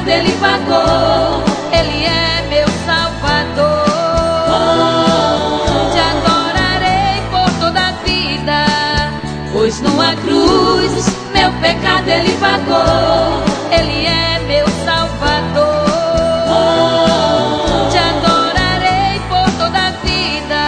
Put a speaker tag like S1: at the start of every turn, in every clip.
S1: pecado Ele pagou. Ele é meu Salvador. Te adorarei por toda a vida, pois numa cruz meu pecado Ele pagou. Ele é meu Salvador. Te adorarei por toda a vida.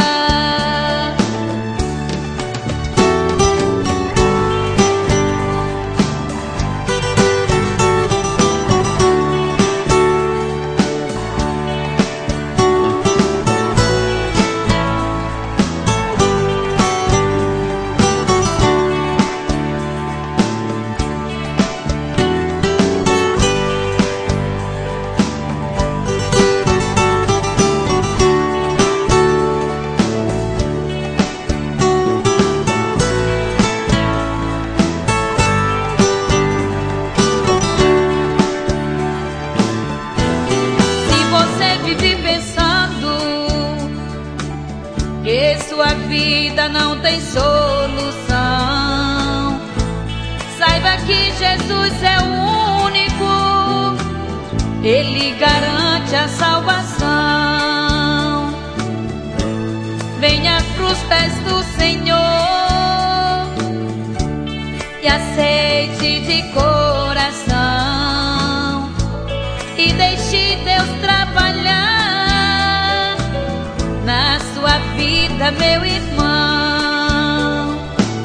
S1: Que sua vida não tem solução, saiba que Jesus é o único, Ele garante a salvação. Venha pros pés do Senhor e aceite de coração, e deixe Deus trabalhar na sua vida, meu irmão.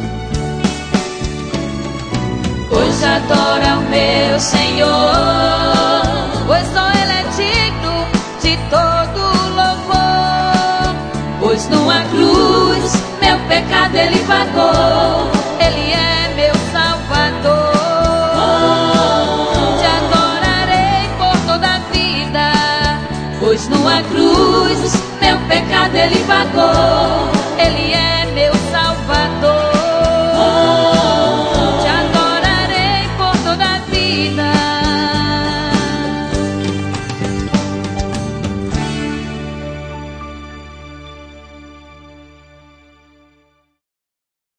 S1: Hoje adora o meu Senhor, pois só Ele é digno de todo louvor. Pois numa cruz meu pecado Ele pagou. Ele é meu Salvador. Te adorarei por toda a vida, pois numa cruz meu pecado Ele pagou. Ele é